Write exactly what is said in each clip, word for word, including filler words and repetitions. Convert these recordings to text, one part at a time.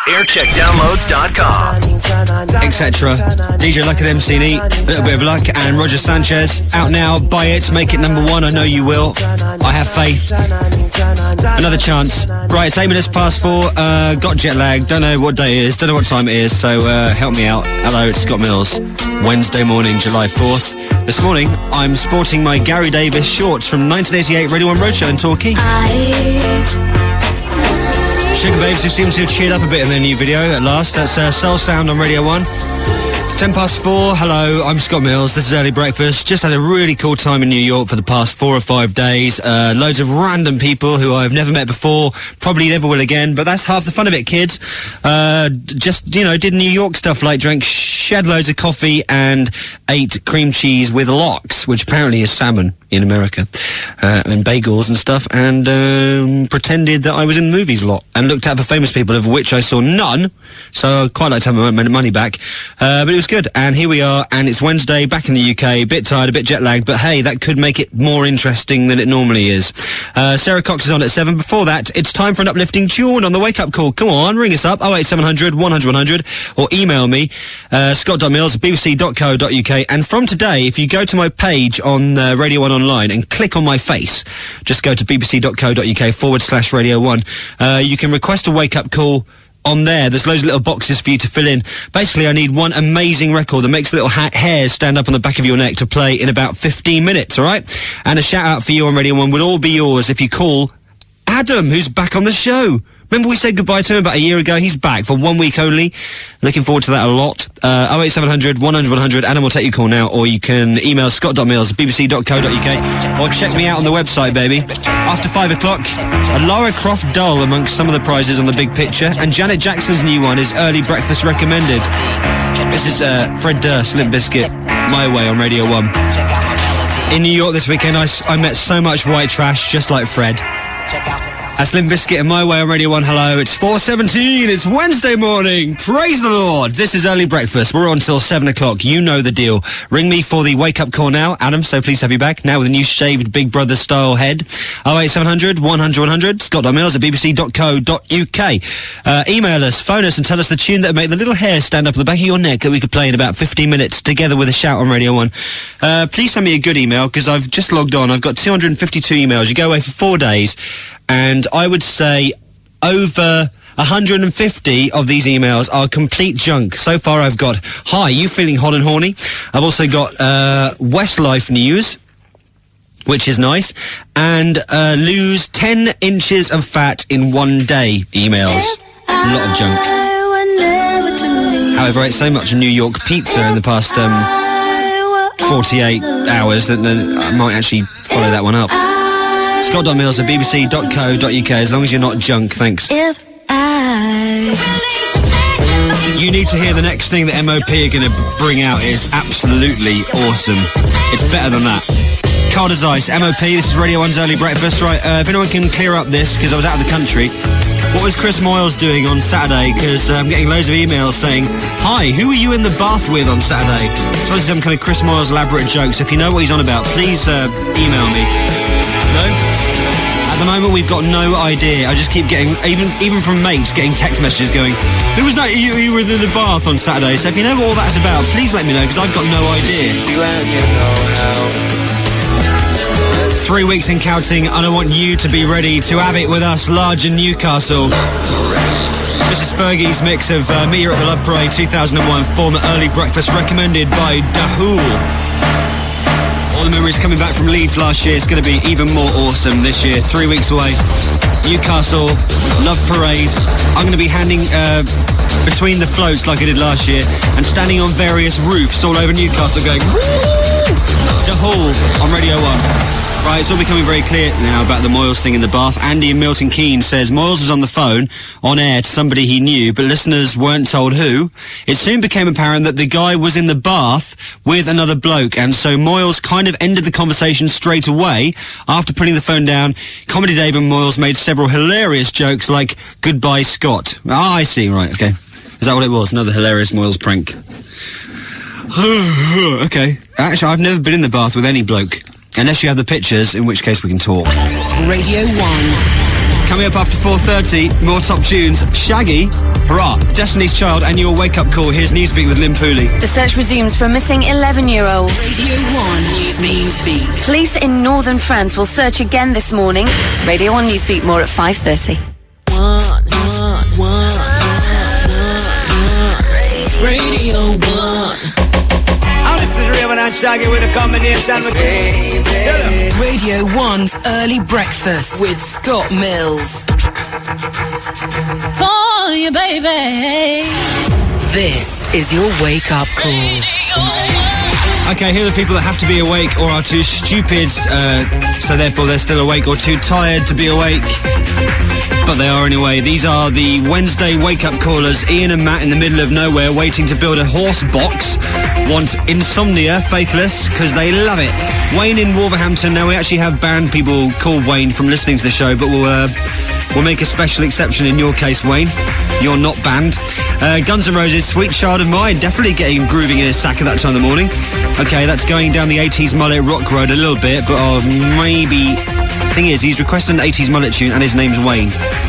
aircheck downloads dot com. Etc. D J Luck at M C E, A Little Bit of Luck, and Roger Sanchez. Out now, buy it, make it number one. I know you will. I have faith. Another chance. Right, it's eight minutes past four. Uh, got jet lag. Don't know what day it is. Don't know what time it is. So uh, help me out. Hello, it's Scott Mills. Wednesday morning, July fourth. This morning, I'm sporting my Gary Davis shorts from nineteen eighty-eight Radio one Roadshow in Torquay. Sugar Babes, who seem to have cheered up a bit in their new video at last. That's uh, Soul Sound on Radio one. Ten past four, hello, I'm Scott Mills, this is Early Breakfast. Just had a really cool time in New York for the past four or five days. Uh, loads of random people who I've never met before, probably never will again, but that's half the fun of it, kids. Uh, just, you know, did New York stuff like drank shed loads of coffee and ate cream cheese with lox, which apparently is salmon in America, uh, and bagels and stuff, and um, pretended that I was in movies a lot, and looked out for famous people, of which I saw none, so I'd quite like to have my money back. Uh, but it was good, and here we are, and it's Wednesday, back in the U K, a bit tired, a bit jet lagged, but hey, that could make it more interesting than it normally is. Uh, Sarah Cox is on at seven. Before that, it's time for an uplifting tune on the wake-up call. Come on, ring us up, oh eight seven hundred, one hundred, one hundred, or email me, uh, scott dot mills at b b c dot co dot u k, and from today, if you go to my page on uh, Radio one Online and click on my face, just go to b b c dot co dot u k forward slash Radio one, uh, you can request a wake-up call on there. There's loads of little boxes for you to fill in. Basically, I need one amazing record that makes little ha- hairs stand up on the back of your neck to play in about fifteen minutes, all right? And a shout-out for you on Radio one would all be yours if you call Adam, who's back on the show. Remember we said goodbye to him about a year ago? He's back for one week only. Looking forward to that a lot. Uh, oh eight seven hundred, one hundred, one hundred. Adam will take your call now, or you can email scott dot mills at b b c dot co dot u k, or check me out on the website, baby. After five o'clock, a Lara Croft doll amongst some of the prizes on the big picture, and Janet Jackson's new one is Early Breakfast Recommended. This is uh, Fred Durst, Limp Bizkit, My Way on Radio one. In New York this weekend, I, I met so much white trash, just like Fred. That's Limp Bizkit and My Way on Radio one. Hello, it's four seventeen, it's Wednesday morning. Praise the Lord. This is Early Breakfast. We're on till seven o'clock. You know the deal. Ring me for the wake-up call now. Adam, so pleased to have you back. Now with a new shaved Big Brother-style head. oh eight seven hundred, one hundred, one hundred. Scott dot mills at b b c dot co dot u k. Uh, email us, phone us, and tell us the tune that would make the little hair stand up on the back of your neck that we could play in about fifteen minutes together with a shout on Radio one. Uh, please send me a good email, because I've just logged on. I've got two hundred fifty-two emails. You go away for four days. And I would say over one hundred fifty of these emails are complete junk. So far I've got, hi, you feeling hot and horny? I've also got uh, Westlife news, which is nice, and uh, lose ten inches of fat in one day emails. A lot of junk. However, I ate so much New York pizza in the past um, forty-eight hours that uh, I might actually follow that one up. scott dot mills at b b c dot co dot u k, as long as you're not junk, thanks. If I... You need to hear the next thing that M O P are going to bring out. Is absolutely awesome. It's better than that. Cold as ice, M O P, this is Radio one's Early Breakfast. Right, uh, if anyone can clear up this, because I was out of the country, what was Chris Moyles doing on Saturday? Because uh, I'm getting loads of emails saying, hi, who were you in the bath with on Saturday? So this is some kind of Chris Moyles elaborate joke, so if you know what he's on about, please uh, email me. No? At the moment, we've got no idea. I just keep getting, even even from mates, getting text messages going, who was that you, you were in the bath on Saturday? So if you know what all that's about, please let me know, because I've got no idea. Three weeks in counting, and I want you to be ready to have it with us, large in Newcastle. This is Fergie's mix of uh, Meet Her at the Love Parade two thousand one, former Early Breakfast recommended by Dahool. All the memories coming back from Leeds last year. It's going to be even more awesome this year. Three weeks away. Newcastle, Love Parade. I'm going to be handing uh, between the floats like I did last year and standing on various roofs all over Newcastle going, woo! Dahool on Radio one. Right, it's all becoming very clear now about the Moyles thing in the bath. Andy in Milton Keynes says Moyles was on the phone, on air to somebody he knew, but listeners weren't told who. It soon became apparent that the guy was in the bath with another bloke, and so Moyles kind of ended the conversation straight away. After putting the phone down, Comedy Dave and Moyles made several hilarious jokes like, goodbye Scott. Ah, I see, right, okay. Is that what it was? Another hilarious Moyles prank. Okay. Actually, I've never been in the bath with any bloke. Unless you have the pictures, in which case we can talk. Radio one. Coming up after four thirty, more top tunes. Shaggy, hurrah, Destiny's Child, and your wake-up call. Here's Newsbeat with Lynn Pooley. The search resumes for a missing eleven-year-old. Radio one Newsbeat. Police in northern France will search again this morning. Radio one Newsbeat, more at five thirty. One, one, one, Radio one. Oh, this is Raven and Shaggy with a combination. Radio one's Early Breakfast with Scott Mills. For you, baby. This is your wake-up call. Okay, here are the people that have to be awake or are too stupid, uh, so therefore they're still awake, or too tired to be awake, but they are anyway. These are the Wednesday wake-up callers. Ian and Matt in the middle of nowhere waiting to build a horse box. Want insomnia, faithless, because they love it. Wayne in Wolverhampton. Now, we actually have banned people called Wayne from listening to the show, but we'll, uh, we'll make a special exception in your case, Wayne. You're not banned. Uh, Guns N' Roses, Sweet Child of Mine, definitely getting grooving in a sack at that time of the morning. Okay, that's going down the eighties mullet rock road a little bit, but oh, maybe... Thing is, he's requested an eighties mullet tune and his name's Wayne.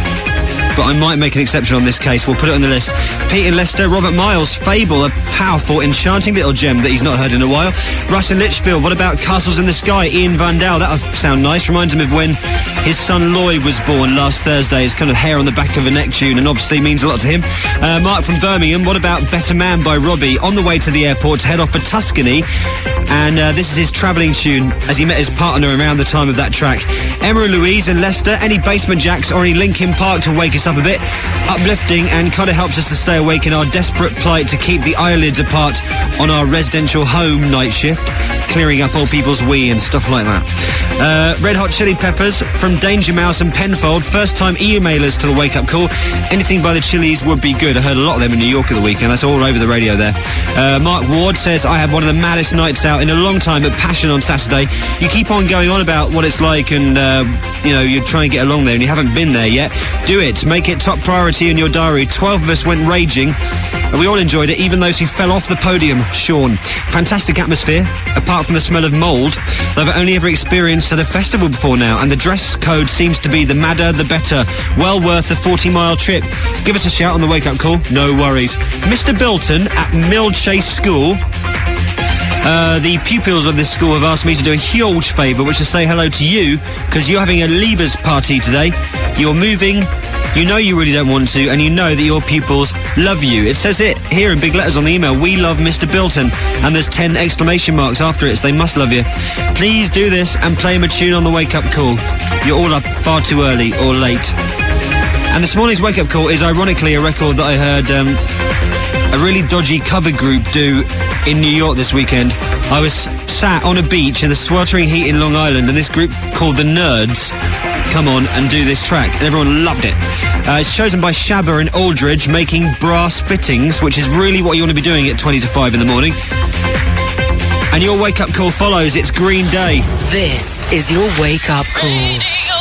But I might make an exception on this case. We'll put it on the list. Pete and Leicester, Robert Miles, Fable, a powerful, enchanting little gem that he's not heard in a while. Russ and Litchfield, what about Castles in the Sky? Ian Van Dal, that'll sound nice. Reminds him of when his son Lloyd was born last Thursday. It's kind of hair on the back of a neck tune and obviously means a lot to him. Uh, Mark from Birmingham, what about Better Man by Robbie? On the way to the airport to head off for Tuscany. And uh, this is his travelling tune as he met his partner around the time of that track. Emma and Louise and Leicester, any Basement Jacks or any Linkin Park to wake us up a bit? Uplifting and kind of helps us to stay awake in our desperate plight to keep the eyelids apart on our residential home night shift, clearing up old people's wee and stuff like that. Uh, Red Hot Chili Peppers from Danger Mouse and Penfold, first time emailers to the wake up call. Anything by the Chili's would be good. I heard a lot of them in New York at the weekend. That's all over the radio there. Uh, Mark Ward says, I had one of the maddest nights out in a long time at Passion on Saturday. You keep on going on about what it's like and uh, you know, you're trying to get along there and you haven't been there yet. Do it. Make it top priority in your diary. Twelve of us went raging and we all enjoyed it, even those who fell off the podium. Sean. Fantastic atmosphere, apart from the smell of mould that I've only ever experienced at a festival before now, and the dress code seems to be the madder the better. Well worth the forty mile trip. Give us a shout on the wake up call. No worries. Mister Bilton at Mill Chase School. Uh, the pupils of this school have asked me to do a huge favour, which is say hello to you, because you're having a leavers party today. You're moving, you know you really don't want to, and you know that your pupils love you. It says it here in big letters on the email, we love Mister Bilton, and there's ten exclamation marks after it, so they must love you. Please do this and play him a tune on the wake-up call. You're all up far too early or late. And this morning's wake-up call is ironically a record that I heard um, a really dodgy cover group do in New York this weekend. I was sat on a beach in the sweltering heat in Long Island, and this group called The Nerds come on and do this track, and everyone loved it. Uh, it's chosen by Shabba and Aldridge, making brass fittings, which is really what you want to be doing at twenty to five in the morning. And your wake-up call follows. It's Green Day. This is your wake-up call.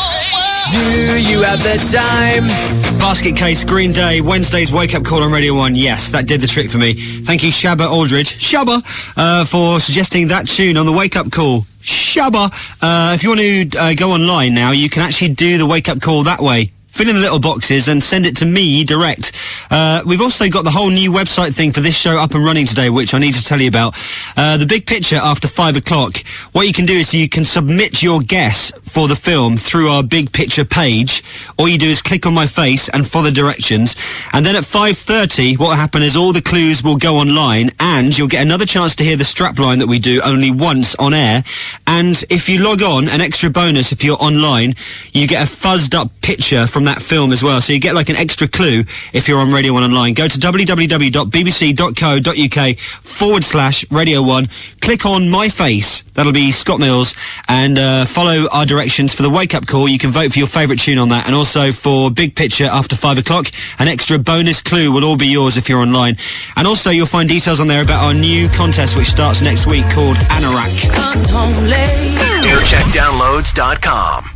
Do you have the time? Basket Case, Green Day, Wednesday's wake-up call on Radio one. Yes, that did the trick for me. Thank you, Shabba Aldridge, Shabba, uh, for suggesting that tune on the wake-up call. Shabba. Uh, if you want to uh, go online now, you can actually do the wake-up call that way. Fill in the little boxes and send it to me direct. Uh, we've also got the whole new website thing for this show up and running today, which I need to tell you about. Uh, the big picture after five o'clock. What you can do is you can submit your guess for the film through our big picture page. All you do is click on my face and follow directions. And then at five thirty, what will happen is all the clues will go online and you'll get another chance to hear the strapline that we do only once on air. And if you log on, an extra bonus if you're online, you get a fuzzed up picture from that film as well, so you get like an extra clue if you're on Radio one online. Go to www.bbc.co.uk forward slash Radio one, click on my face, that'll be Scott Mills, and uh, follow our directions for the wake-up call. You can vote for your favourite tune on that, and also for Big Picture after five o'clock, an extra bonus clue will all be yours if you're online. And also you'll find details on there about our new contest which starts next week called Anorak. new check downloads dot com